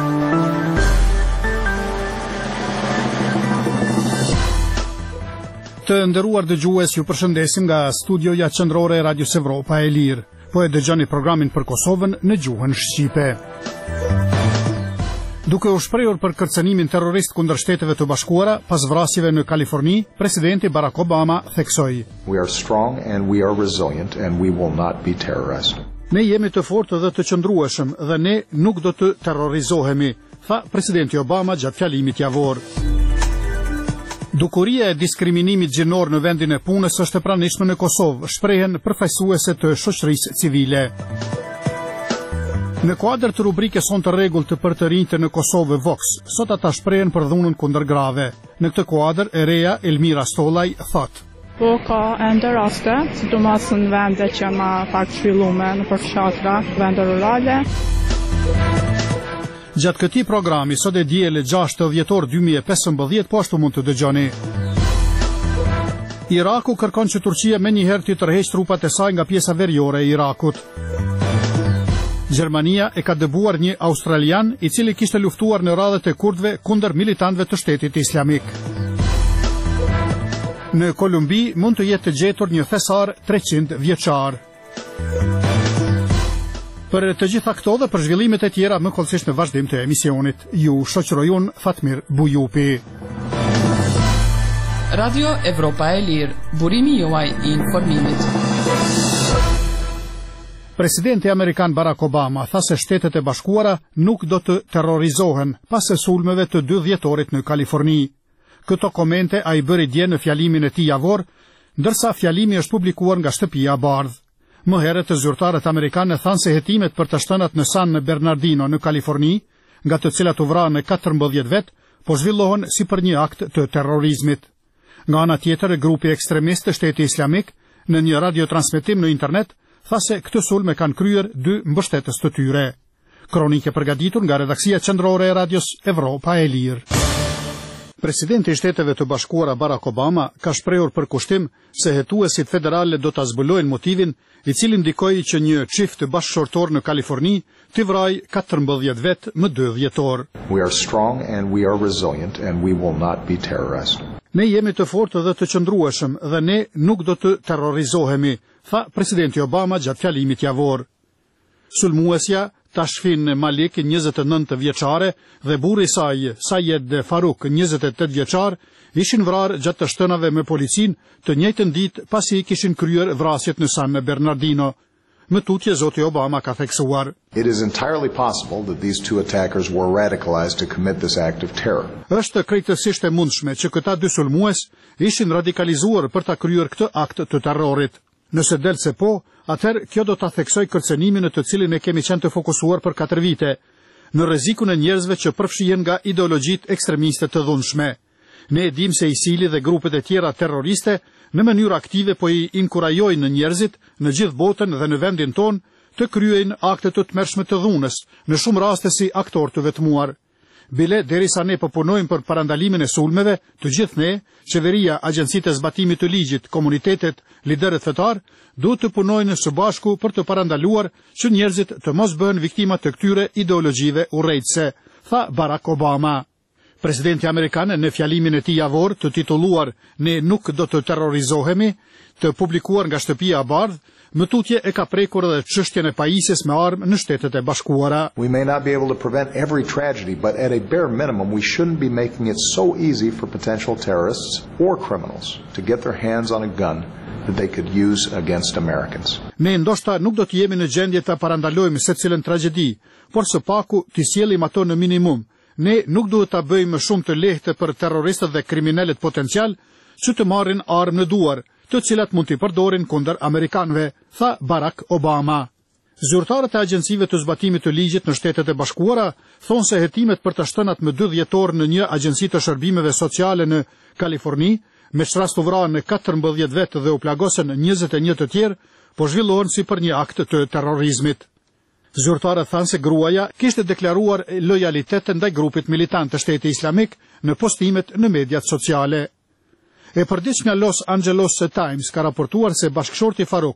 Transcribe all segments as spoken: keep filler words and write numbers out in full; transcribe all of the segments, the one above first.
Të nderuar dëgjues, ju përshëndesim nga studioja qendrore e Radios Evropa e Lirë. Po e dëgjoni programin për Kosovën në gjuhën shqipe. Duke u shprehur për kërcënimin terrorist kundër Shteteve të Bashkuara pas vrasjeve në Kaliforni, presidenti Barack Obama theksoi: We are strong and we are resilient and we will not be terrorized. Ne jemi të fortë dhe të qëndrueshëm dhe ne nuk do të terrorizohemi, tha presidenti Obama gjatë fjalimit javor. Dukuria e diskriminimit gjinor në vendin e punës është e pranishme në Kosovë, shprehen përfaqësuese të shoqërisë civile. Në kuadër të rubrikës Son të rregullt të për të rinjtë në Kosovë Vox, sot ata shprehen për dhunën kundër grave. Në këtë kuadër, e reja Elmira Stollaj thotë: Po ka ende raste, sidomos në vende që ma pak zhvillume në përfshatra, vende rurale. Gjatë këtij programi, sot e diele gjashtë dhjetor dy mijë e pesëmbëdhjetë, po ashtu mund të dëgjoni. Iraku kërkon që Turqia menjëherë të tërheqë trupat e saj nga pjesa veriore e Irakut. Gjermania e ka dëbuar një australian i cili kishte luftuar në radhët e kurdëve kundër militantëve të Shtetit Islamik. Në Kolumbi mund të jetë të gjetur një thesar treqind vjeçar. Për të gjitha këto dhe për zhvillimet e tjera më kollësisht në vazhdim të emisionit, ju shoqëroj unë Fatmir Bujupi. Radio Evropa e Lirë, burimi juaj i informimit. Presidenti Amerikan Barack Obama tha se Shtetet e Bashkuara nuk do të terrorizohen pas së sulmeve të dy dhjetorit në Kaliforni. Këto komente ai bëri dje në fjalimin e tij javor, ndërsa fjalimi është publikuar nga shtëpia e Bardhë. Më herët të zyrtarët amerikanë thanë se hetimet për të shtënat në San Bernardino në Kaliforni, nga të cilat u vranë në katërmbëdhjetë vet, po zhvillohen si për një akt të terrorizmit. Nga ana tjetër, grupi ekstremist të Shtetit Islamik, në një radiotransmetim në internet, tha se këtë sulme kanë kryer dy mbështetës të tyre. Kronike përgatitur nga redaksia qendrore e Radios Evropa e Lirë. Presidenti i Shteteve të Bashkuara Barack Obama ka shprehur përkushtim se hetuesit federale do ta zbulojnë motivin i cili ndikoi që një çift bashkëshortor në Kaliforni t'i vrajë katërmbëdhjetë vet më dy dhjetor. We are strong and we are resilient and we will not be terrorized. Ne jemi të fortë dhe të qëndrueshëm dhe ne nuk do të terrorizohemi, tha presidenti Obama gjatë fjalimit javor. Sulmuesja Tashfin Malik, njëzet e nëntë vjeçare, dhe burri i saj, Sayed Faruk, njëzet e tetë vjeçar, ishin vrarë gjatë të shtënave me policin të njëjtën ditë pasi kishin kryer vrasjet në San Bernardino. Më tutje zoti Obama ka theksuar: It is entirely possible that these two attackers were radicalized to commit this act of terror. Është krejtësisht e mundshme që këta dy sulmues ishin radikalizuar për ta kryer këtë akt të terrorit. Nëse del se po, atëherë kjo do ta theksoj kërcënimin në të cilin e kemi qenë të fokusuar për katër vite, në rrezikun e njerëzve që përfshihen nga ideologjitë ekstremiste të dhunshme. Ne e dim se ISIL dhe grupet e tjera terroriste në mënyrë aktive po i inkurajojnë njerëzit në gjithë botën dhe në vendin tonë të kryejnë akte të tmerrshme të dhunës, në shumë raste si aktor të vetmuar. Bile, derisa ne po punojmë për parandalimin e sulmeve, të gjithë ne, qeveria, agjencitë e zbatimit të ligjit, komunitetet, liderët fetar, duhet të punojnë së bashku për të parandaluar që njerëzit të mos bëhen viktima të këtyre ideologjive urrejtëse, tha Barack Obama. Presidenti amerikan në fjalimin e tij javor të titulluar Ne nuk do të terrorizohemi, të publikuar nga shtëpia e Bardhë, më tutje e ka prekur edhe çështjen e pajisjes me armë në Shtetet e Bashkuara. We may not be able to prevent every tragedy, but at a bare minimum we shouldn't be making it so easy for potential terrorists or criminals to get their hands on a gun that they could use against Americans. Ne ndoshta nuk do të jemi në gjendje ta parandalojmë secilën tragjedi, por së paku t'i sjellim ato në minimum. Ne nuk duhet ta bëjmë shumë të lehtë për terroristët dhe kriminalët potencial që të marrin armë në duar, të cilat mund t'i përdorin kundër amerikanëve, tha Barack Obama. Zyrtarët e agjencive të zbatimit të ligjit në Shtetet e Bashkuara thonë se hetimet për të shtënat më dy dhjetor në një agjenci të shërbimeve sociale në Kaliforni, me çrast u vranë në katërmbëdhjetë vet dhe u plagosën njëzet e një të tjerë, po zhvillohen si për një akt të terrorizmit. Zyrtarët thanë se gruaja kishte deklaruar lojalitet ndaj grupit militant të Shtetit Islamik në postimet në mediat sociale. E përditshmja Los Angeles Times ka raportuar se bashkëshorti Faruk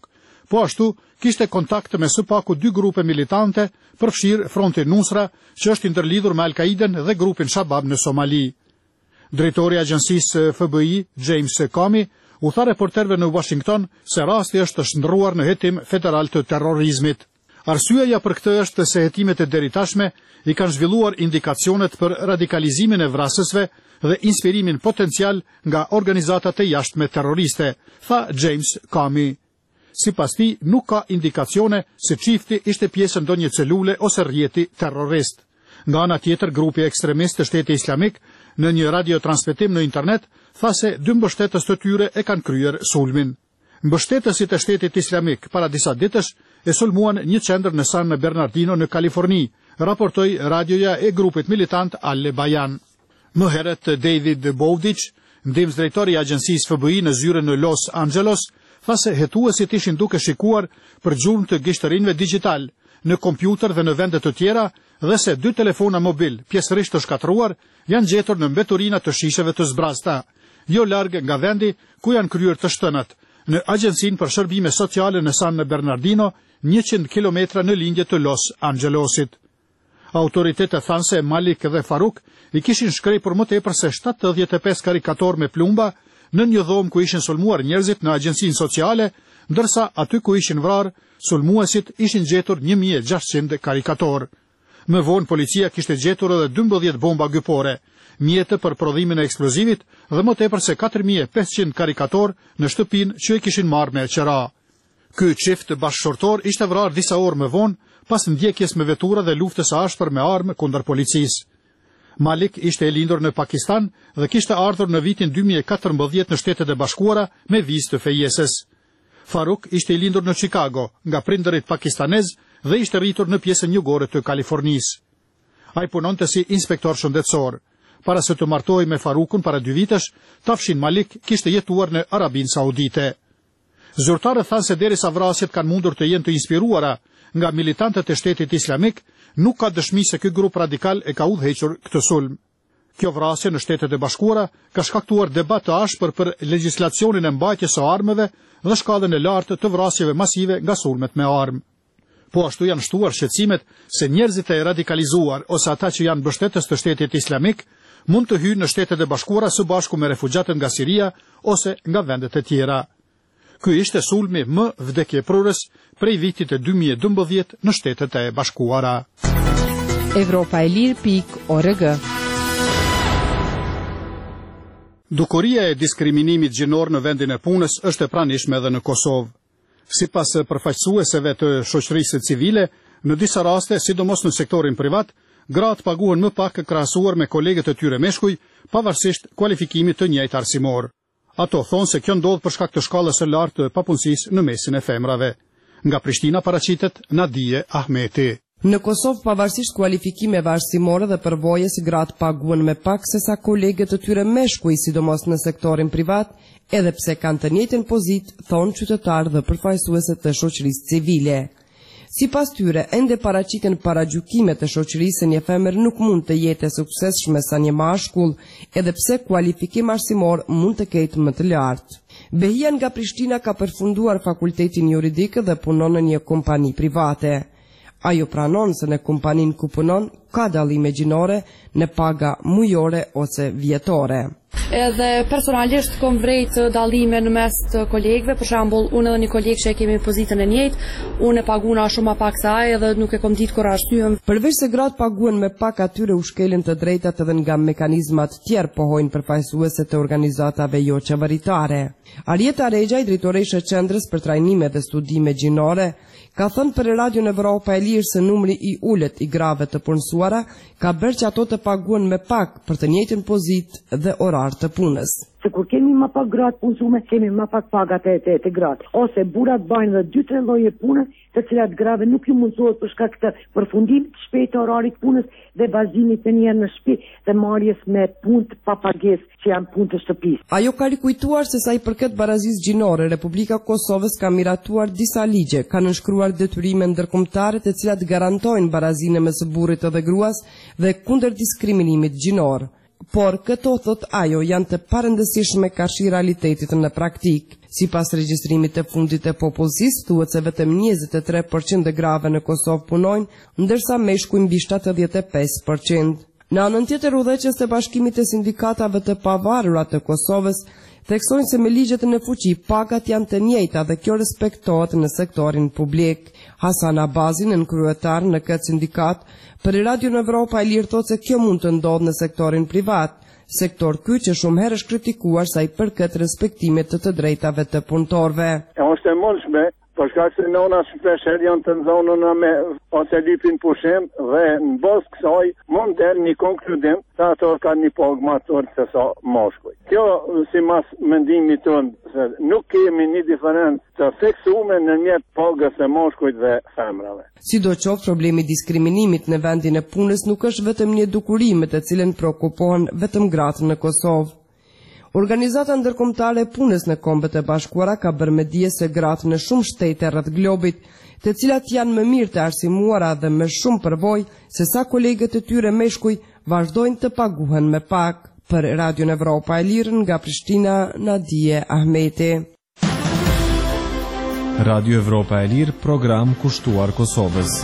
Po ashtu, kishte kontakt me së paku dy grupe militante, përfshirë Fronti Nusra, që është ndërlidhur me Al-Qaiden dhe grupin Shabab në Somali. Drejtori i agjencisë F B I, James Comey, u tha reporterëve në Washington se rasti është shndërruar në hetim federal të terrorizmit. Arsyeja për këtë është se hetimet e deritashme i kanë zhvilluar indikacionet për radikalizimin e vrasësve dhe inspirimin potencial nga organizatat e jashtme terroriste, tha James Comey. Sipas tij, nuk ka indikacione se çifti ishte pjesë ndonjë celule ose rrjeti terrorist. Nga ana tjetër, grupi ekstremist të Shtetit Islamik në një radiotransmetim në internet tha se dy mbështetës të tyre e kanë kryer sulmin. Mbështetësit e Shtetit Islamik para disa ditësh e sulmuan një qendër në San Bernardino në Kaliforni, raportoi radioja e grupit militant Al-Bayan. Më herët, David Bowditch, ndihmëdrejtori i agjencisë F B I në zyrën në Los Angeles, tha se hetuesit ishin duke shikuar për gjurmë të gishtërinëve digjital në kompjuter dhe në vende të tjera dhe se dy telefona mobil, pjesërisht të shkatruar, janë gjetur në mbeturina të shisheve të zbrazta, jo larg nga vendi ku janë kryer të shtënat, në Agjencinë për Shërbime Sociale në San Bernardino, njëqind kilometra në lindje të Los Angelesit. Autoritetet thanë se Malik dhe Faruk i kishin shkrepur më tepër se shtatëdhjetë e pesë karikator me plumba në një dhomë ku ishin sulmuar njerëzit në Agjencinë Sociale, ndërsa aty ku ishin vrarë, sulmuesit ishin gjetur një mijë e gjashtëqind karikator. Më vonë policia kishte gjetur edhe dymbëdhjetë bomba gypore, mjete për prodhimin e eksplozivit dhe më tepër se katër mijë e pesëqind karikator në shtëpinë që e kishin marrë me qera. Ky çift bashkëshortor ishte vrarë disa orë më vonë pas ndjekjes me vetura dhe luftës së ashpër me armë kundër policisë. Malik ishte e lindur në Pakistan dhe kishte ardhur në vitin dy mijë e katërmbëdhjetë në Shtetet e Bashkuara me vizë të fejesës. Faruk ishte i lindur në Chicago nga prindërit pakistanez dhe ishte rritur në pjesën jugore të Kalifornisë. Ai punonte si inspektor shëndetësor. Para se të martohej me Farukun para dy vitesh, Tafshin Malik kishte jetuar në Arabinë Saudite. Zyrtarët thanë se derisa vrasjet kanë mundur të jenë të inspiruara nga militantët e Shtetit Islamik, nuk ka dëshmi se ky grup radikal e ka udhëhequr këtë sulm. Kjo vrasje në Shtetet e Bashkuara ka shkaktuar debat të ashpër për legjislacionin e mbajtjes së armëve dhe shkallën e lartë të vrasjeve masive nga sulmet me armë. Po ashtu janë shtuar shqetësimet se njerëzit e radikalizuar ose ata që janë mbështetës të Shtetit Islamik mund të hyjnë në Shtetet e Bashkuara së bashku me refugjatët nga Siria ose nga vendet e tjera. Ky ishte sulmi më vdekjeprurës prej vitit e dy mijë e dymbëdhjetë në Shtetet e Bashkuara. Evropa e Lirë pikë org. Dukuria e diskriminimit gjinor në vendin e punës është e pranishme edhe në Kosovë. Sipas përfaqësuesve të shoqërisë civile, në disa raste, sidomos në sektorin privat, gratë paguhen më pak krahasuar me kolegët e tyre meshkuj, pavarësisht kualifikimit të njëjtë arsimor. Ato thonë se kjo ndodh për shkak të shkallës së lartë të papunësisë në mesin e femrave. Nga Prishtina paraqitet Nadije Ahmeti. Në Kosovë, pavarësisht kualifikimeve arsimore dhe përvojës, gratë paguhen me pak se sa kolegët të tyre meshkuj, sidomos në sektorin privat, edhe pse kanë të njëjtën pozitë, thonë qytetarë dhe përfaqësuesit të shoqërisë civile. Sipas tyre, ende paraqiten paragjykimet e shoqërisë se një femër nuk mund të jetë e suksesshme sa një mashkull, edhe pse kualifikim arsimor mund të ketë më të lartë. Behia nga Prishtina ka përfunduar fakultetin juridik dhe punon në një kompani private. Ajo pranon se në kompaninë ku punon ka dallime gjinore në paga mujore ose vjetore. Edhe personalisht kom vrejt dallime në mes të kolegëve, për shembull, unë edhe një kolegë që e kemi pozitën e njëjtë, unë e paguna shumë më pak se ai edhe nuk e kom ditë kur arsyeën. Përveç se gratë paguhen me pak, atyre u shkelin të drejtat edhe nga mekanizmat tjerë, pohojnë përfaqësueset e organizatave jo qeveritare. Arjeta Rexha, drejtoresha e Qendrës për Trajnime dhe Studime Gjinore, ka thënë për Radion Evropa e Lirë se numri i ulët i grave të punësuara ka bërë që ato të paguhen me pak për të njëjtën pozitë dhe orar të punës. Se kur kemi më pak gratë punësume, kemi më pak pagat e të, të gratë. Ose burat bajnë dhe dy tre lloje pune, të cilat grave nuk ju mundsohet për shkak të përfundimit të shpejtë të orarit punës dhe bazimit të një në shtëpi dhe marrjes me punë pa pagesë që janë punë të shtëpisë. Ajo ka rikujtuar se sa i përket barazisë gjinore, Republika e Kosovës ka miratuar disa ligje, ka nënshkruar detyrime ndërkombëtare të cilat garantojnë barazinë mes burrit dhe gruas dhe kundër diskriminimit gjinor. Por këto, thot ajo, janë të parëndësishme karshi realitetit në praktik. Sipas regjistrimit të fundit të popullsisë, thuhet se vetëm njëzet e tre përqind e grave në Kosovë punojnë, ndërsa meshkuj mbi shtatëdhjetë e pesë përqind. Në anën tjetër, udhëheqës të Bashkimit të Sindikatave të Pavarura të Kosovës theksojnë se me ligjet në fuqi pagat janë të njëjta dhe kjo respektohet në sektorin publik. Hasan Abazi, nënkryetar në këtë sindikat, për Radio Evropa e Lirë thotë se kjo mund të ndodhë në sektorin privat, sektor ky që shumë herë është kritikuar sa i përket respektimit të të drejtave të punëtorëve. Është e mundshme, për shkak se nona shpesh janë të nxonuna me ose lypin pushim dhe në bazë kësaj mund të një konkludim se ato kanë një pagë më të lartë se sa mashkuj. Kjo sipas mendimit tonë se nuk kemi një diferencë të theksuar në një pagës së mashkujt dhe femrave. Sidoqoftë, problemi i diskriminimit në vendin e punës nuk është vetëm një dukuri me të cilën shqetësohen vetëm gratë në Kosovë. Organizata ndërkombëtare e punës në Kombet e Bashkuara ka bërë me dije se gratë në shumë shtete rreth globit, të cilat janë më mirë të arsimuara dhe me shumë përvojë se sa kolegët e tyre meshkuj, vazhdojnë të paguhen me pak. Për Radio Evropa e Lirë nga Prishtina, Nadije Ahmeti. Radio Evropa e Lirë, program kushtuar Kosovës.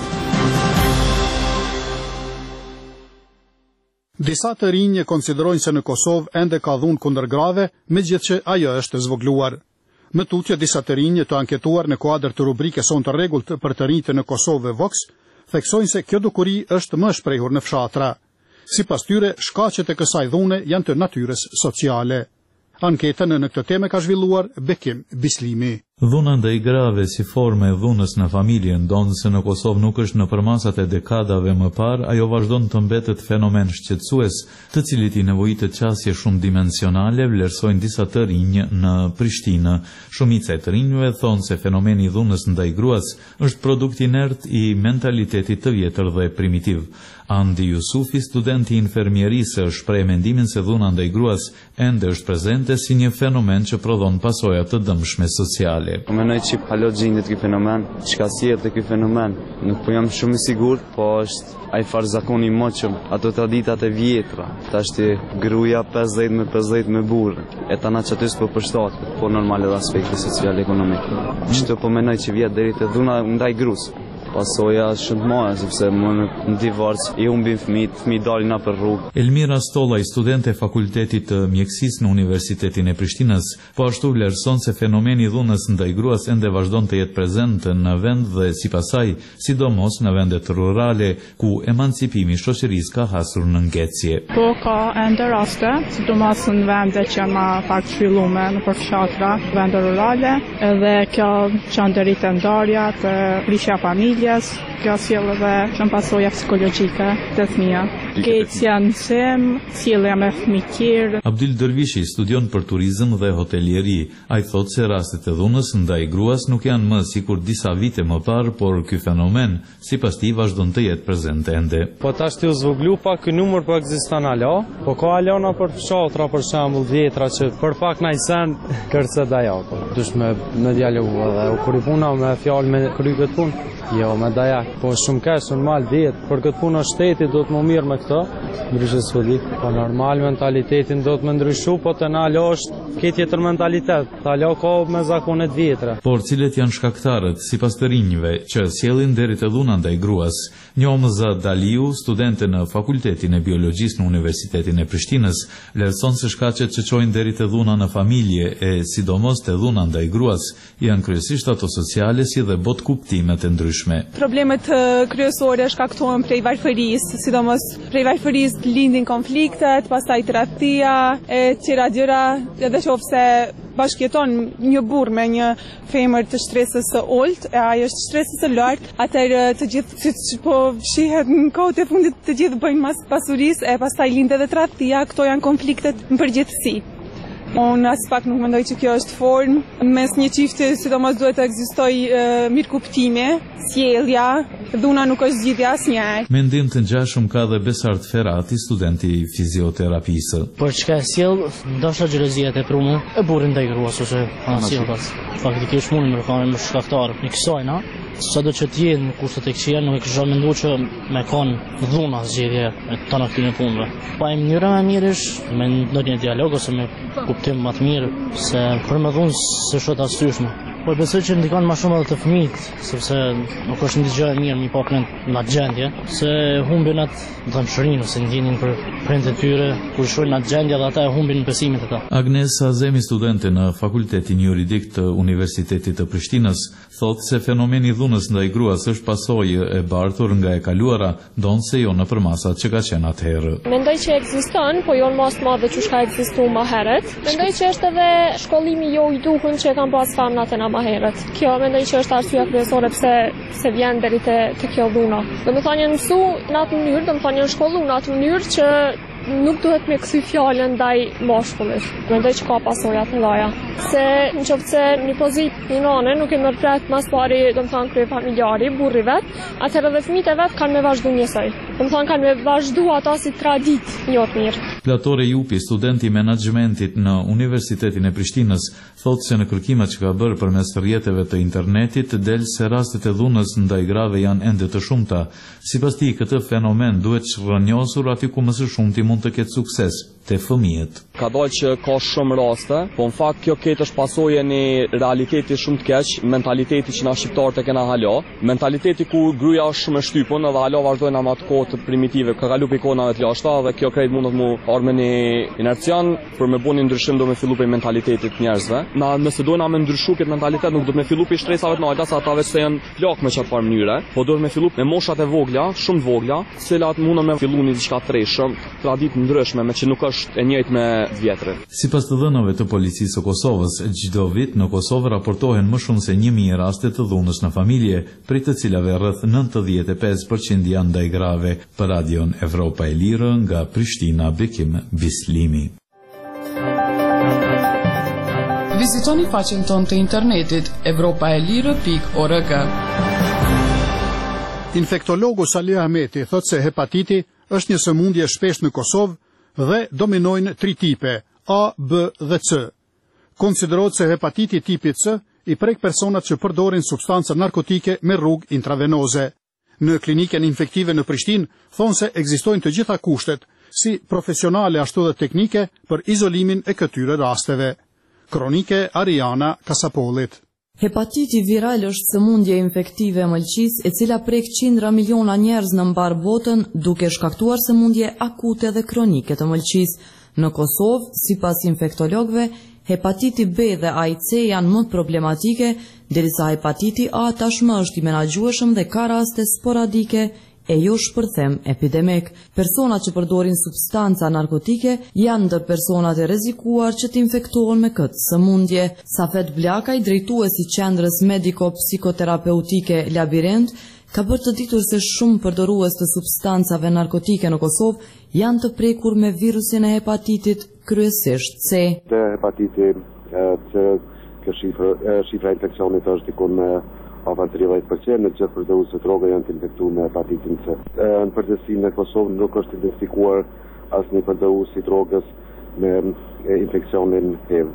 Disa të rinj konsiderojnë se në Kosovë ende ka dhunë kundër grave, megjithëse që ajo është zvogluar. Me tutje, disa të rinj të anketuar në kuadër të rubrikës Son të rregullt për të rinjtë në Kosovë Vox, theksojnë se kjo dukuri është më shprehur në fshatra. Sipas tyre, shkaqet e kësaj dhune janë të natyrës sociale. Anketën në këtë temë ka zhvilluar Bekim Bislimi. Dhuna ndaj grave si formë e dhunës në familje ndonë se në Kosovë nuk është në përmasat e dekadave më parë, ajo vazhdon të mbetet fenomen shqetësues, të cilit i nevojitet qasje shumë dimensionale, vlerësojnë disa të rinj në Prishtinë. Shumica e të rinjve thonë se fenomeni i dhunës ndaj gruas është produkt inert i mentalitetit të vjetër dhe primitiv. Andi Jusufi, studenti i infermierisë, shpreh mendimin se dhuna ndaj gruas ende është prezente si një fenomen që prodhon pasoja të dëmshme sociale. Po menoj që palo gjindit ky fenomen, çka sjellte ky fenomen, nuk po jam shumë i sigurt, po është ai farzakoni i moçëm, ato traditat e vjetra. Tash ti gruaja pesëdhjetë me pesëdhjetë me burr. E tana çatys po përshtatet, po normal edhe aspekti social ekonomik. Çto po menoj që vjet deri te dhuna ndaj gruas. Pasoja shumë mëdha sepse më në divorc i humbin fëmijët, fëmijët dalin për rrugë. Elmira Stollaj, studente e Fakultetit të Mjekësisë në Universitetin e Prishtinës, po ashtu vlerëson se fenomeni i dhunës ndaj gruas ende vazhdon të jetë prezent në vend dhe sipas saj, sidomos në vendet rurale ku emancipimi i shoqërisë ka hasur në ngecje. Po ka ende raste, sidomos në vende që janë më pak zhvilluar në fshatra, vende rurale, edhe kjo çandëritë ndarja të prishja familje. Kjo sjell edhe shumë pasoja psikologjike të fëmijë. Keqja në sem, sjellja me fëmijë tjerë. Abdul Dervishi studion për turizëm dhe hotelieri. Ai thotë se rastet e dhunës ndaj gruas nuk janë më sikur disa vite më parë, por ky fenomen sipas tij vazhdon të jetë prezent ende. Po tash ti u zvoglu pak ky numër po ekziston alo, po ka alona për fshatra për shembull vjetra që për pak na i sen kërcë dajo. Dush me me dialogu edhe u kuripuna me fjalë me kry këtë punë. Jo, me dajak, po shumë kesh, normal vjetë, për këtë punë shteti do të më mirë me këto, ndryshe s'fëdi. Po normal mentalitetin do të më ndryshu, po të në alo është këtë jetër mentalitet, të alo ka me zakonet vjetra. Por cilët janë shkaktarët, si pas të rinjve, që sjellin deri të dhuna ndaj gruas, Njomëza Daliu, studente në Fakultetin e Biologjisë në Universitetin e Prishtinës, vlerëson se shkaqet që çojnë deri të dhuna në familje e sidomos të dhuna ndaj gruas janë kryesisht ato sociale si dhe bot kuptime të ndryshme. Problemet kryesore shkaktohen prej varfërisë, sidomos prej varfërisë lindin konfliktet, pastaj tradhtia e tjera gjëra, edhe qofse bashkëjeton një burr me një femër të shtresës së ulët, e ai është shtresës së lartë, atëherë të gjithë siç po shihet në kohët e fundit të gjithë bëjnë mas pasurisë e pastaj lind edhe tradhtia, këto janë konfliktet në përgjithësi. Unë as pak nuk mendoj që kjo është formë. Mes një çifti sidomos duhet të ekzistojë mirëkuptimi, sjellja, dhuna nuk është zgjidhja asnjëherë. Mendim të ngjashëm ka dhe Besart Ferati, studenti i fizioterapisë. Por çka sjell, ndoshta xhelozia e prumë e burrit ndaj gruas ose anësiellas. Faktikisht mund të më kanë më shkaktar në kësaj, na? sado që t'je në kushtet e këqija, nuk e kisha menduar që me kanë dhuna zgjedhje e tona këtyre punëve. Pa e mënyra më mirë është me ndonjë dialog ose me kuptim më të mirë, se për me dhunë se shot asyshme. Po besoj që ndikon më shumë edhe të fëmijët, sepse nuk është një gjë e mirë mi pa print në atë gjendje, se humbin atë dëmshërinë ose ndjenin për prindët e tyre, kur shohin atë gjendje dhe ata e humbin besimin e ta. Agnes Azemi, studente në Fakultetin Juridik të Universitetit të Prishtinës, thotë se fenomeni i dhunës ndaj gruas është pasojë e bartur nga e kaluara, ndonse jo në përmasat që ka qenë atëherë. Mendoj që ekziston, po jo në mas të madhe që ka ekzistuar më herët. Mendoj që është edhe shkollimi jo i duhur që kanë pas famnat e më herët. Kjo mendoj që është arsyeja kryesore pse se vjen deri te te kjo dhuna. Domethënë janë mësu në atë mënyrë, domethënë janë shkolluar në atë mënyrë që nuk duhet me kthy fjalën ndaj mashkullit. Mendoj që ka pasoja të mëdha. Se nëse një pozitë një nane nuk e merret mas pari, domethënë krye familjari, burri vet, atëherë edhe fëmijët e vet kanë me vazhdu njësoj. Domethënë kanë me vazhdu ata si traditë një të mirë. Platore Jupi, studenti i menaxhmentit në Universitetin e Prishtinës, thotë se në kërkimet që ka bërë përmes rrjeteve të internetit del se rastet e dhunës ndaj grave janë ende të shumta. Sipas tij, këtë fenomen duhet shërnjosur aty ku më së shumti mund të ketë sukses, te fëmijët. Ka dalë që ka shumë raste, po në fakt kjo ketë është pasojë një realiteti shumë të keq, mentaliteti që na shqiptarët e kena hala, mentaliteti ku gruaja është shumë e shtypun edhe hala vazhdojnë ama të kohë të primitive, ka kalu pikonave të lashta dhe kjo krejt mundet mu arme një inercian, për me bu një ndryshim do me fillu për mentalitetit njerëzve. Na nëse dojna me ndryshu këtë mentalitet nuk do me fillu për shtresave të nalta, sa ata veç se janë plak me qatë farë mënyre, po do me fillu me moshat e vogla, shumë vogla, cilat mundën me fillu një diçka tëreshëm, traditë ndryshme me që nuk është e njëjtë me vjetre. Sipas të dhënave të policisë së Kosovës, çdo vit në Kosovë raportohen më shumë se një mijë raste të dhunës në familje, prej të cilave rreth nëntëdhjetë e pesë përqind janë ndaj grave. Për Radion Evropa e Lirë nga Prishtina, Bekim Bislimi. Vizitoni faqen tonë të internetit evropa e lirë pikë org. Infektologu Salih Ahmeti thotë se hepatiti është një sëmundje shpesh në Kosovë dhe dominojnë tri tipe, A, B dhe C. Konsiderohet se hepatiti tipi C i prek personat që përdorin substanca narkotike me rrugë intravenoze. Në klinikën infektive në Prishtinë thonë se ekzistojnë të gjitha kushtet, si profesionale ashtu dhe teknike për izolimin e këtyre rasteve. Kronike Ariana Kasapollit. Hepatiti viral është sëmundje infektive e mëlçisë e cila prek qindra miliona njerëz në mbar botën, duke shkaktuar sëmundje akute dhe kronike të mëlçisë. Në Kosovë, sipas infektologëve, hepatiti B dhe A I C janë më problematike, derisa hepatiti A tashmë është i menaxhueshëm dhe ka raste sporadike e jo shpërthem epidemik. Personat që përdorin substanca narkotike janë ndër personat e rrezikuar që të infektohen me këtë sëmundje. Safet Blakaj, drejtuesi i qendrës mediko-psikoterapeutike Labirint, ka bërë të ditur se shumë përdorues të substancave narkotike në Kosovë janë të prekur me virusin e hepatitit, kryesisht C. Te hepatiti C, kjo shifra, shifra infekcionit është dikun me afër tridhjetë përqind, në gjithë përdoruesit të drogave janë të infektuar me hepatitin C. Në përgjithësi në Kosovë nuk është identifikuar asnjë përdorues i drogës me infekcionin H I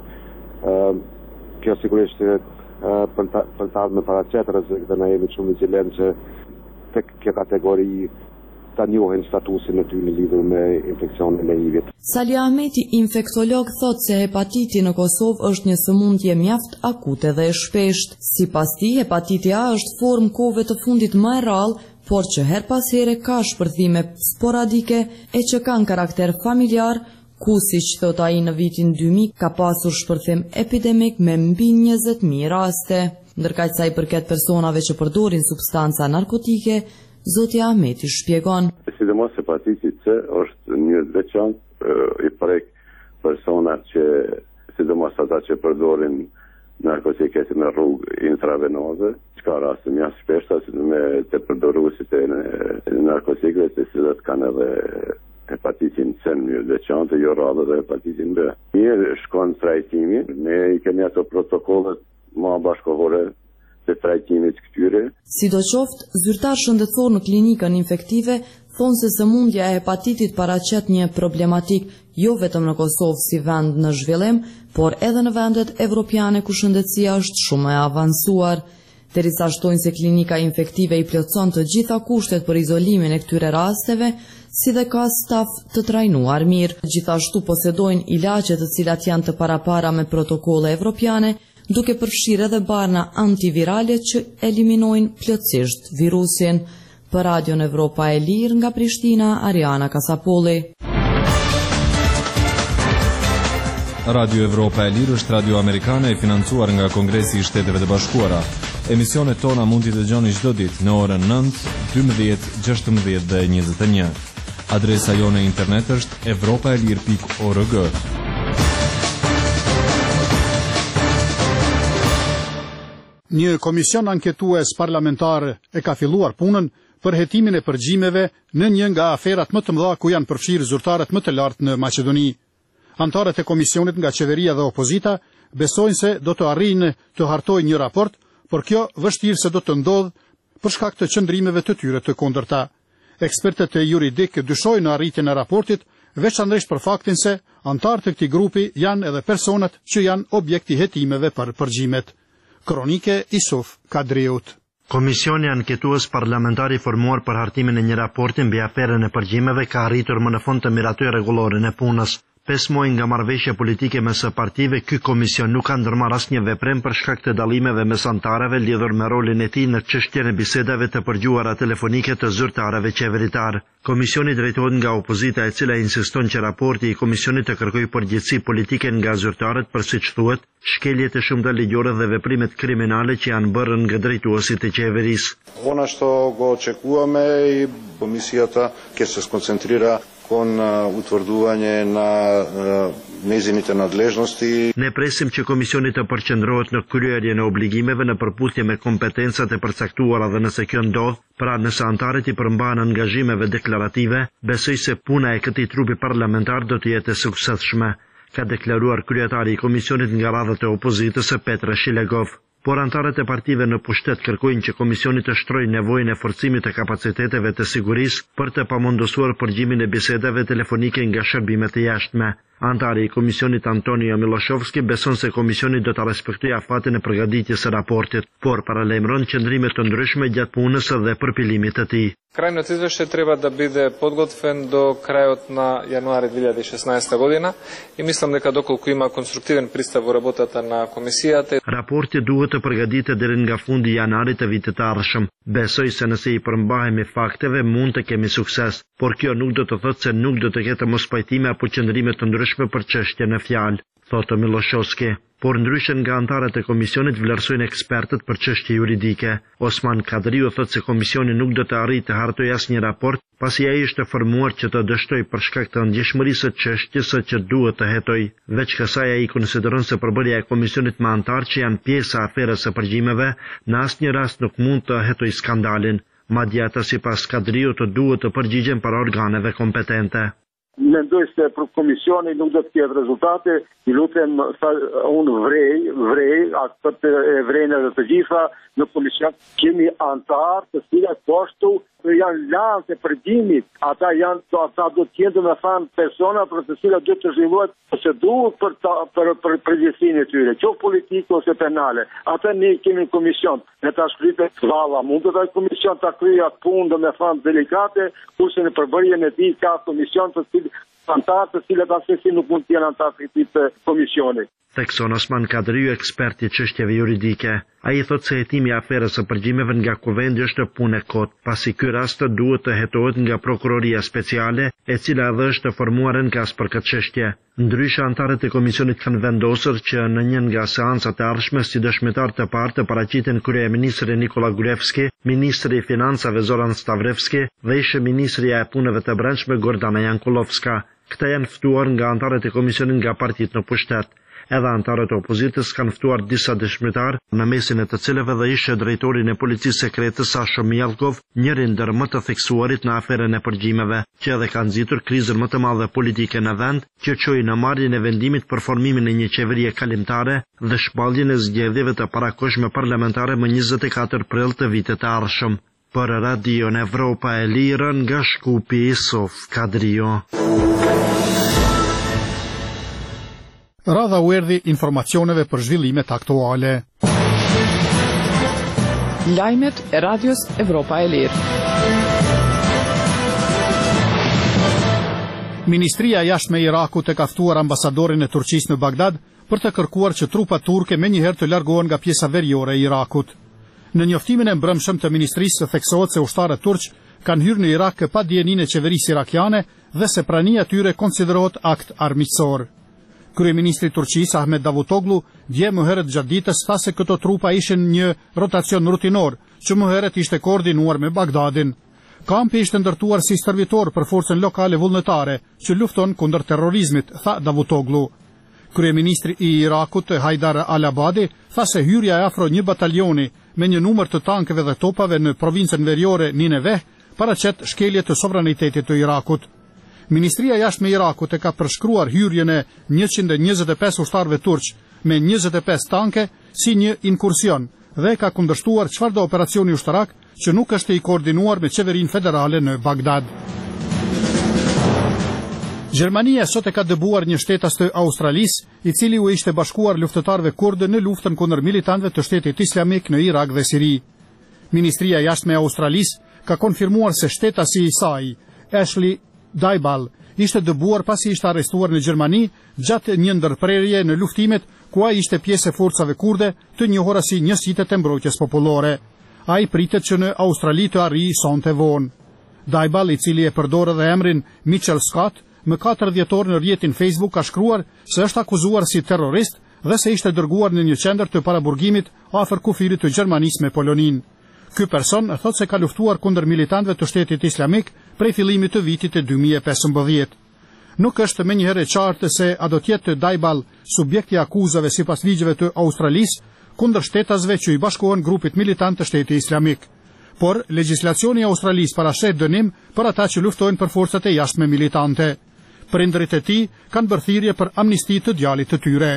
V. Kjo sigurisht për të ardhur me paraqet rrezik dhe na jemi shumë vigjilent që tek kjo kategori ta njohin statusin e tyre në lidhur me infeksionin e H I V-it. Salih Ahmeti, infektolog, thotë se hepatiti në Kosovë është një sëmundje mjaft akute dhe e shpeshtë. Sipas tij, hepatiti A është formë kohëve të fundit më e rrallë, por që her pas here ka shpërthime sporadike e që kanë karakter familjar, ku siç thot ai në vitin dy mijë ka pasur shpërthim epidemik me mbi njëzet mijë raste. Ndërkaq sa i përket personave që përdorin substanca narkotike, Zoti Ahmeti shpjegon. Sidomos hepatiti C është një veçantë i prek personat që, sidomos ata që përdorin narkotiket në rrugë intravenoze, ka raste mjaft shpeshta me të përdoruesit e narkotikëve të cilët kanë edhe hepatitin C në një veçantë, jo radhë dhe hepatitin B. Mirë shkon trajtimi, ne i kemi ato protokollet më bashkëkohore të trajtimit këtyre. Sidoqoftë, zyrtar shëndetësor në klinikën infektive thonë se sëmundja e hepatitit paraqet një problematik jo vetëm në Kosovë si vend në zhvillim, por edhe në vendet evropiane ku shëndetësia është shumë e avancuar. derisa shtojnë se klinika infektive i plotëson të gjitha kushtet për izolimin e këtyre rasteve, si dhe ka staf të trajnuar mirë. Gjithashtu posedojnë ilaçe të cilat janë të parapara me protokolle evropiane, duke përfshirë edhe barna antivirale që eliminojnë plotësisht virusin. Për Radion Evropa e Lirë nga Prishtina, Ariana Kasapolli. Radio Evropa e Lirë është radio amerikane e financuar nga Kongresi i Shteteve të Bashkuara. Emisionet tona mund t'i dëgjoni çdo ditë në orën nëntë, dymbëdhjetë, gjashtëmbëdhjetë dhe njëzet e një. Adresa jone internet është evropaelir pikë org. Një komision anketues parlamentar e ka filluar punën për hetimin e përgjimeve në një nga aferat më të mëdha ku janë përfshirë zyrtarët më të lartë në Maqedoni. Antarët e komisionit nga qeveria dhe opozita besojnë se do të arrijnë të hartojnë një raport, por kjo vështirë se do të ndodhë për shkak të qëndrimeve të tyre të kundërta. Ekspertët e juridik dyshojnë në arritjen e raportit, veçanërisht për faktin se antarët e këtij grupi janë edhe personat që janë objekti hetimeve për përgjimet. Kronike Isuf Kadriut. Komisioni anketues parlamentar i formuar për hartimin e një raporti mbi aferën e përgjimeve ka arritur më në fund të miratoj rregulloren e punës. Pesë muaj nga marrëveshja politike mes së partive, ky komision nuk ka ndërmarrë asnjë veprim për shkak të dallimeve mes antarëve lidhur me rolin e tij në çështjen e bisedave të përgjuara telefonike të zyrtarëve qeveritar. Komisioni drejtohet nga opozita e cila insiston që raporti i komisionit të kërkojë përgjegjësi politike nga zyrtarët për, siç thuhet, shkeljet e shumta ligjore dhe veprimet kriminale që janë bërë nga drejtuesit e qeverisë. Ono što go očekujeme i komisията ќе se skoncentrira kon utvrđivanje na njezinite nadležnosti. Ne presim që komisioni të përqendrohet në kryerjen e obligimeve në përputhje me kompetencat e përcaktuara dhe nëse kjo ndodh, pra nëse antarët i përmbahen angazhimeve deklarative, besoj se puna e këtij trupi parlamentar do të jetë e suksesshme, ka deklaruar kryetari i komisionit nga radhët e opozitës Petra Shilegov. Por antarët e partive në pushtet kërkojnë që komisioni të shtrojë nevojën e forcimit të kapaciteteve të sigurisë për të pamundësuar përgjimin e bisedave telefonike nga shërbimet e jashtme. Antari i komisionit Antonio Miloshovski beson se komisioni do të respektojë afatin e përgatitjes së raportit, por paralajmëron qëndrime të ndryshme gjatë punës dhe përpilimit të tij. Крајниот извештај треба да биде подготвен до крајот на јануари две илјади и шеснаесета година и мислам дека доколку има конструктивен пристап во работата на комисијата. Raporti duhet të përgatitet deri nga fundi i janarit të vitit të ardhshëm. Besoj se nëse i përmbahemi fakteve mund të kemi sukses, por kjo nuk do të thotë se nuk do të ketë mospajtime apo qëndrime të ndryshme për çështjen e fjalë, thotë Miloshovski. Por ndryshe nga antarët e komisionit vlerësojnë ekspertët për çështje juridike. Osman Kadriu thotë se komisioni nuk do të arrijë të hartojë asnjë raport, pasi ai është formuar që të dështojë për shkak të ndjeshmërisë së çështjes që duhet të hetojë. Veç kësaj ai konsideron se përbërja e komisionit me antarë që janë pjesë e aferës së përgjimeve në asnjë rast nuk mund të hetojë skandalin. Madje ata sipas Kadriut të duhet të përgjigjen para organeve kompetente. Mendoj se për komisioni nuk do të ketë rezultate, i lutem unë vrej, vrej, atë të e vrejnë edhe të gjitha në komision. Kemi antarë të cilat poshtu janë lanë të përgjimit, ata janë, ata do të jenë me thanë persona për të cilat do të zhvillohet procedurë për, për, për përgjithësinë e tyre, qoftë politike ose penale. Ata ne kemi komision, ne ta shkrype valla, mund të taj komision të kryja punë dhe me thanë delikate, kurse në përbërjen e tij ka komision të cilat antarë të cilët asesi nuk mund të jenë antarë të këtij komisioni. Thekson Osman Kadriu, ekspert i çështjeve juridike. Ai thotë se hetimi i aferës së përgjimeve nga kuvendi është punë e kot, pasi ky rast duhet të hetohet nga prokuroria speciale, e cila edhe është formuar në kas për këtë çështje. Ndryshe antarët e komisionit kanë vendosur që në një nga seancat e ardhshme si dëshmitar të parë të paraqiten kryeministri Nikola Gruevski, ministri i financave Zoran Stavrevski dhe ish ministrja e punëve të brendshme Gordana Jankulovska. Këta janë ftuar nga antarët e komisionit nga partitë në pushtet. Edhe antarët e opozitës kanë ftuar disa dëshmitar, në mesin e të cilëve dhe ishte drejtori i policisë sekrete Sasha Mielkov, njëri ndër më të theksuarit në aferën e përgjimeve, që edhe kanë nxitur krizën më të madhe politike në vend, që çoi në marrjen e vendimit për formimin e një qeverie kalimtare dhe shpalljen e zgjedhjeve të parakohshme parlamentare më njëzet e katër prill të vitit të ardhshëm. Për Radion Evropa e Lirë nga Shkupi Isuf Kadrio. Radha u erdhi informacioneve për zhvillimet aktuale. Lajmet e Radios Evropa e Lirë. Ministria e Jashtme e Irakut e ka ftuar ambasadorin e Turqisë në Bagdad për të kërkuar që trupat turke menjëherë të largohen nga pjesa veriore e Irakut. Në njoftimin e mbrëmshëm të ministrisë theksohet se ushtarët turq kanë hyrë në Irak pa dijeninë e qeverisë irakiane dhe se prania e tyre konsiderohet akt armiqësor. Kryeministri i Turqisë Ahmet Davutoglu dje më herët gjatë ditës tha se këto trupa ishin një rotacion rutinor, që më herët ishte koordinuar me Bagdadin. Kampi ishte ndërtuar si stërvitor për forcën lokale vullnetare që lufton kundër terrorizmit, tha Davutoglu. Kryeministri i Irakut Haidar al-Abadi tha se hyrja e afro një batalioni me një numër të tankeve dhe topave në provincën veriore Nineveh paraqet shkelje të sovranitetit të Irakut. Ministria e Jashtme e Irakut e ka përshkruar hyrjen e njëqind e njëzet e pesë ushtarëve turq me njëzet e pesë tanke si një inkursion dhe ka kundërshtuar çfarëdo operacioni ushtarak që nuk është i koordinuar me qeverinë federale në Bagdad. Gjermania sot e ka dëbuar një shtetas të Australisë, i cili u ishte bashkuar luftëtarëve kurdë në luftën kundër militantëve të Shtetit Islamik në Irak dhe Siri. Ministria e Jashtme e Australisë ka konfirmuar se shtetasi i saj, Ashley Daibal, ishte dëbuar pasi ishte arrestuar në Gjermani gjatë një ndërprerje në luftimet ku ai ishte pjesë e forcave kurde të njohura si Njësitë e Mbrojtjes Popullore. Ai pritet që në Australi të arrijë sonte vonë. Daibal, i cili e përdor edhe emrin Mitchell Scott, më katër dhjetor në rrjetin Facebook ka shkruar se është akuzuar si terrorist dhe se ishte dërguar në një qendër të paraburgimit afër kufirit të Gjermanisë me Polonin. Ky person thotë se ka luftuar kundër militantëve të Shtetit Islamik prej fillimit të vitit të dy mijë e pesëmbëdhjetë. Nuk është menjëherë e qartë se a do të jetë Daibal subjekti i akuzave sipas ligjeve të Australisë kundër shtetasve që i bashkohen grupit militant të Shtetit Islamik. Por legjislacioni i Australisë parasheh dënim për ata që luftojnë për forcat e jashtme militante. Prindërit e tij kanë bërë thirrje për amnisti të djalit të tyre.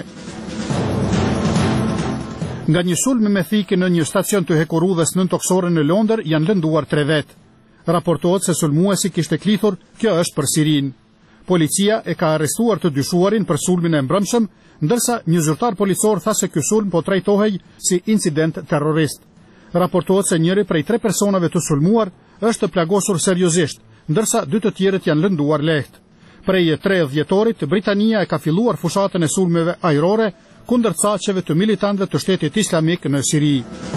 Nga një sulm me thikë në një stacion të hekurudhës nën toksore në Londër janë lënduar tre vetë. Raportohet se sulmuesi kishte klithur, kjo është për Sirin. Policia e ka arrestuar të dyshuarin për sulmin e mbrëmshëm, ndërsa një zyrtar policor tha se ky sulm po trajtohej si incident terrorist. Raportohet se njëri prej tre personave të sulmuar është plagosur seriozisht, ndërsa dy të tjerët janë lënduar lehtë. Prej tridhjetë dhjetorit, Britania e ka filluar fushatën e sulmeve ajrore kundër caqeve të militantëve të Shtetit Islamik në Siri.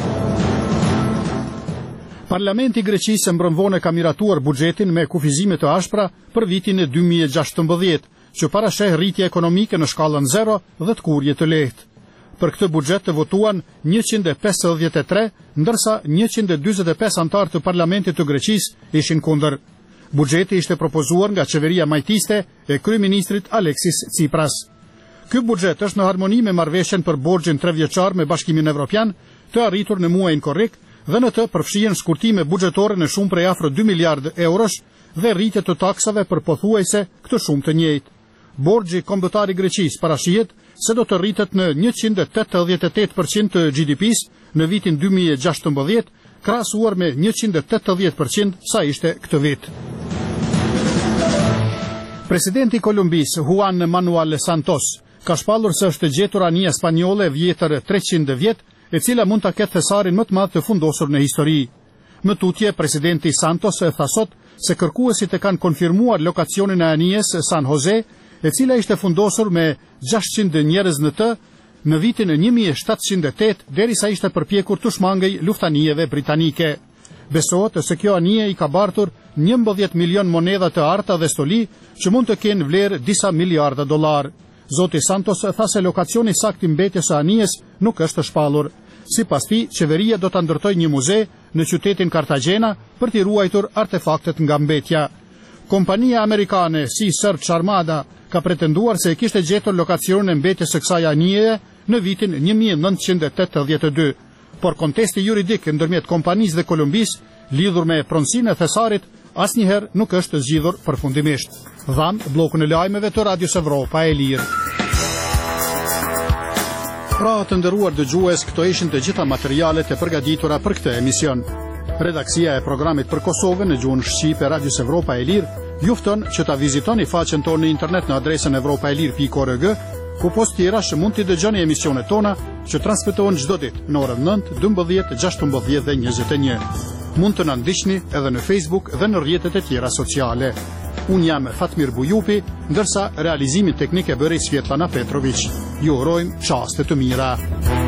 Parlamenti i Greqisë mbrëm vonë ka miratuar buxhetin me kufizime të ashpra për vitin e dy mijë e gjashtëmbëdhjetë, që parasheh rritje ekonomike në shkallën zero dhe të kurje të lehtë. Për këtë buxhet të votuan njëqind e pesëdhjetë e tre, ndërsa njëqind e dyzet e pesë anëtarë të Parlamentit të Greqisë ishin kundër. Buxheti ishte propozuar nga qeveria majtiste e kryeministrit Aleksis Tsipras. Ky buxhet është në harmoni me marrëveshjen për borxhin trevjeçar me Bashkimin Evropian, të arritur në muajin korrik, dhe në të përfshihen shkurtime buxhetore në shumë prej afro dy miliardë eurosh dhe rritje të taksave për pothuajse këtë shumë të njëjtë. Borxhi kombëtar i Greqisë parashihet se do të rritet në njëqind e tetëdhjetë e tetë përqind të G D P-s në vitin dy mijë e gjashtëmbëdhjetë, krahasuar me njëqind e tetëdhjetë përqind sa ishte këtë vit. Presidenti i Kolumbisë Juan Manuel Santos ka shpallur se është gjetur anija spanjolle e vjetër treqind vjet, e cila mund ta ketë thesarin më të madh të fundosur në histori. Më tutje, presidenti Santos e tha sot se kërkuesit e kanë konfirmuar lokacionin e anijes San Jose, e cila ishte fundosur me gjashtëqind njerëz në të në vitin e një mijë e shtatëqind e tetë, derisa ishte përpjekur të shmangej luftanijeve britanike. Besohet se kjo anije i ka bartur njëmbëdhjetë milion monedha të arta dhe stoli që mund të kenë vlerë disa miliarda dollar. Zoti Santos tha se lokacioni sakt i mbetjes së anijes nuk është shpallur. Sipas tij, qeveria do ta ndërtojë një muze në qytetin Cartagena për t'i ruajtur artefaktet nga mbetja. Kompania amerikane Sea Search Armada ka pretenduar se e kishte gjetur lokacionin e mbetjes së kësaj anije në vitin një mijë e nëntëqind e tetëdhjetë e dy, por kontesti juridik ndërmjet kompanisë dhe Kolumbisë lidhur me pronësinë e thesarit asnjëherë nuk është zgjidhur përfundimisht. Dham bllokun e lajmeve të Radios Evropa e Lirë. Pra të nderuar dëgjues, këto ishin të gjitha materialet e përgatitura për këtë emision. Redaksia e programit për Kosovën në gjuhën shqipe Radios Evropa e Lirë ju fton që ta vizitoni faqen tonë në internet në adresën evropaelir pikë org Ku post tjera që mund t'i dëgjoni emisionet tona që transmetohen çdo ditë në orën nëntë, dymbëdhjetë, gjashtëmbëdhjetë dhe njëzet e një. Mund të na ndiqni edhe në Facebook dhe në rrjetet e tjera sociale. Unë jam Fatmir Bujupi, ndërsa realizimin teknik e bëri Svetlana Petrović. Ju urojmë çaste të mira.